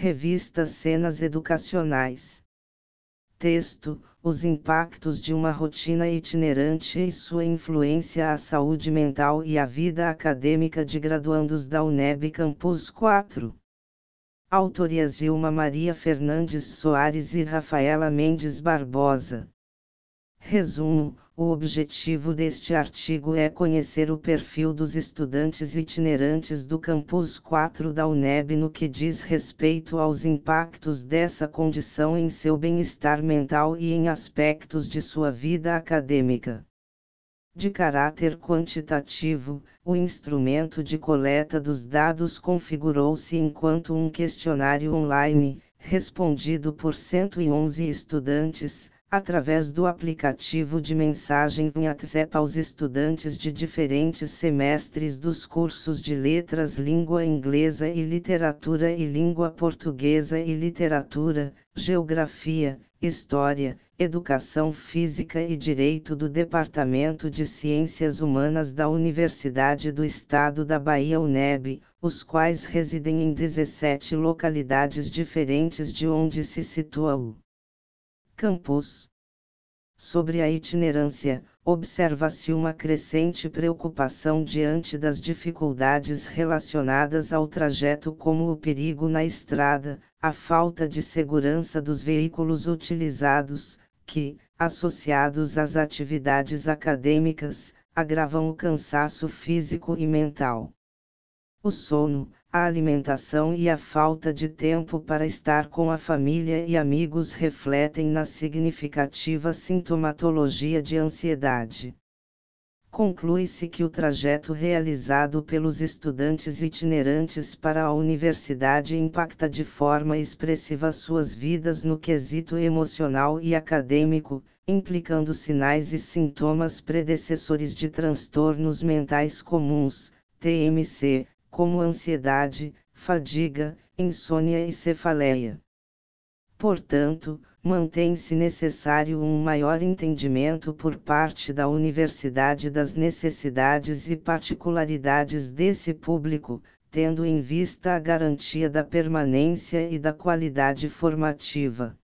Revista Cenas Educacionais. Texto: os impactos de uma rotina itinerante e sua influência à saúde mental e à vida acadêmica de graduandos da UNEB Campus 4. Autoria: Zilma Maria Fernandes Soares e Rafaela Mendes Barbosa. Resumo: o objetivo deste artigo é conhecer o perfil dos estudantes itinerantes do Campus 4 da UNEB no que diz respeito aos impactos dessa condição em seu bem-estar mental e em aspectos de sua vida acadêmica. De caráter quantitativo, o instrumento de coleta dos dados configurou-se enquanto um questionário online, respondido por 111 estudantes, através do aplicativo de mensagem WhatsApp aos estudantes de diferentes semestres dos cursos de Letras, Língua Inglesa e Literatura e Língua Portuguesa e Literatura, Geografia, História, Educação Física e Direito do Departamento de Ciências Humanas da Universidade do Estado da Bahia UNEB, os quais residem em 17 localidades diferentes de onde se situa o campus. Sobre a itinerância, observa-se uma crescente preocupação diante das dificuldades relacionadas ao trajeto, como o perigo na estrada, a falta de segurança dos veículos utilizados, que, associados às atividades acadêmicas, agravam o cansaço físico e mental. O sono, a alimentação e a falta de tempo para estar com a família e amigos refletem na significativa sintomatologia de ansiedade. Conclui-se que o trajeto realizado pelos estudantes itinerantes para a universidade impacta de forma expressiva suas vidas no quesito emocional e acadêmico, implicando sinais e sintomas predecessores de transtornos mentais comuns, TMC, como ansiedade, fadiga, insônia e cefaleia. Portanto, mantém-se necessário um maior entendimento por parte da universidade das necessidades e particularidades desse público, tendo em vista a garantia da permanência e da qualidade formativa.